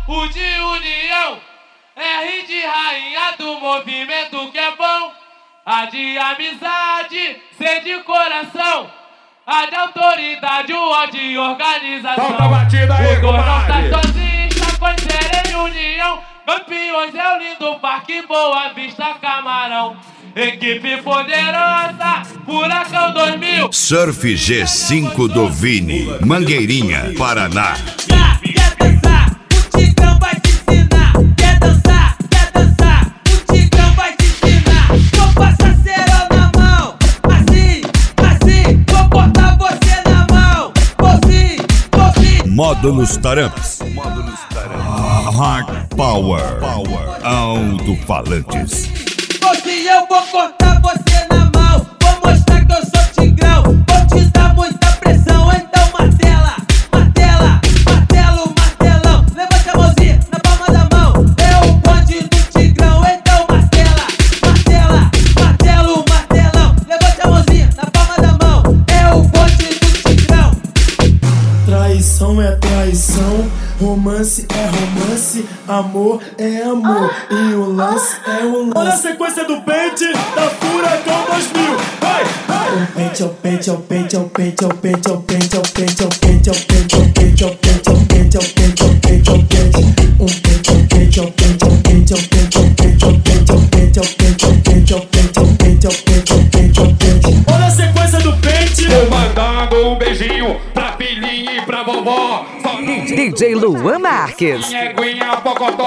U de união, R de rainha do movimento que é bom. A de amizade, C de coração. A de autoridade, o O de organização. Solta a batida aí, o não tá comadre. sozinho, está com em união. Campeões é o lindo parque, Boa Vista, Camarão. Equipe poderosa, Furacão 2000. Surf G5 do Vini, Mangueirinha, Paraná. Quer dançar? O Tigrão vai te ensinar. Quer dançar? O Tigrão vai te ensinar. Vou passar cerol na mão. Assim, vou botar você na mão. Assim. Módulos Taramps. Hard Power. Alto-falantes. Hoje eu vou cortar você na mão. Vou mostrar que eu sou Tigrão. Vou te dar muita pressão. Então martela, martelão. Levante a mãozinha na palma da mão. É o bonde do Tigrão. Então martela, martelão. Levante a mãozinha na palma da mão. É o bonde do Tigrão. Traição é traição, romance é romance, amor é amor e o lance é o lance. Olha a sequência do pente da Furacão 2000. Vai! O pente, é o pente, é o pente, é o pente, é o pente, é o pente, é o pente, é o pente, é o pente, é o pente, é o pente, é o pente, é o pente, é o pente, é o pente. Um pente, é o pente, é o pente, é o pente, é o pente, é o pente, é o pente, é o pente, é o pente, é o pente, é o pente, é o pente, é o pente, é o pente, é o pente. Olha a sequência do pente. Tô mandando um beijinho pra filhinha e pra vovó. DJ Luan Marques. Minha eguinha, pocotó.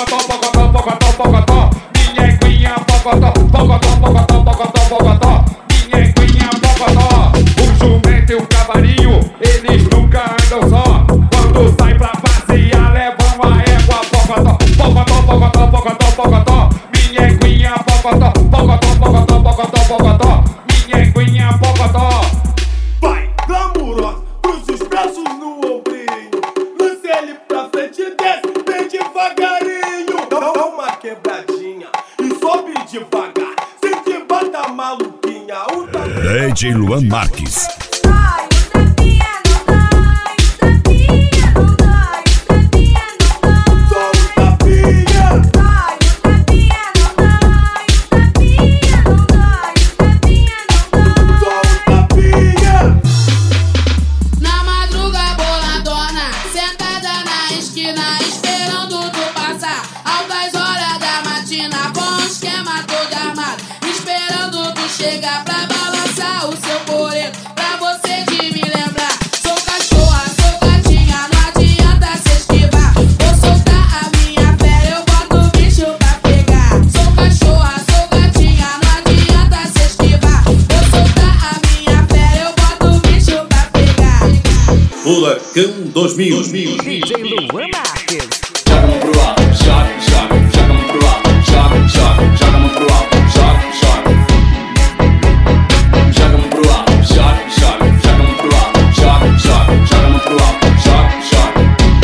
Minha eguinha, pocotó. Minha eguinha, pocotó. O jumento e o cavalinho, eles nunca andam só. Quando sai pra passear, levam a égua, pocotó. Minha eguinha, pocotó. Minha eguinha, pocotó. Vai, glamurosa, cruza os braços no ombrinho. Lance ele pra frente e desce bem devagarinho. Dá uma quebradinha e sobe devagar. Se te bata maluquinha, DJ Luan Marques. Chega pra balançar o seu coreto, pra você de me lembrar. Sou cachorra, sou gatinha, não adianta se esquivar. Vou soltar a minha fé, eu boto o bicho pra pegar. Sou cachorra, sou gatinha, não adianta se esquivar. Vou soltar a minha fé, eu boto o bicho pra pegar. Furacão 2000. DJ Luan Marques. Joga a mão pro alto, joga a mão pro alto, joga a mão pro alto, joga. Joga a mão pro alto, joga a mão pro alto, joga a mão pro alto, joga.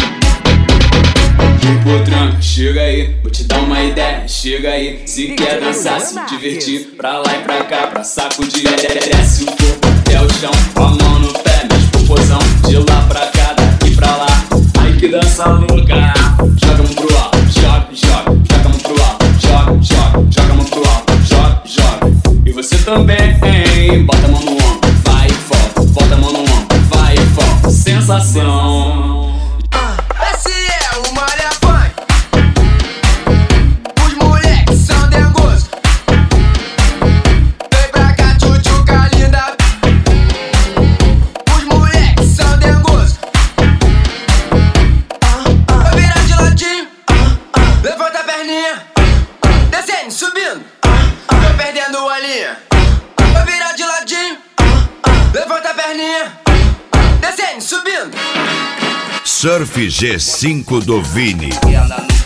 Hipotranca, chega aí, vou te dar uma ideia, chega aí. Se quer dançar, se divertir, pra lá e pra cá, pra sacudir. Desce o corpo até o chão, com a mão no pé, mexe popozão, de lá pra cá, daqui pra lá. Ai que dança louca. Joga a mão pro alto, joga a mão pro alto, joga a mão pro alto, joga. E você também, bota a mão no ombro, vai e volta, bota a mão no ombro, vai e volta, sensação. Esse é o Maria Funk. Os moleques são dengosos. Vem pra cá, tchutchuca linda. Os moleques são dengosos. Vai virar de ladinho. Levanta a perninha. Descendo, subindo. Tô perdendo a linha. Vai virar de ladinho. Levanta a perninha. Descendo, subindo. Surf G5 do Vini. E anda no